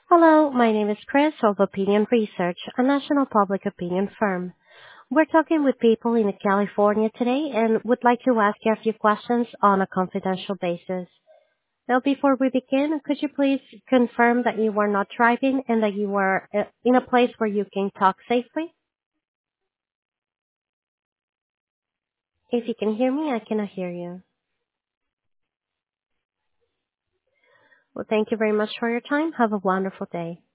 Hello, my name is Chris of Opinion Research, a national public opinion firm. We're talking with people in California today and would like to ask you a few questions on a confidential basis. Now, before we begin, could you please confirm that you are not driving and that you are in a place where you can talk safely? If you can hear me, I cannot hear you. Well, thank you very much for your time. Have a wonderful day.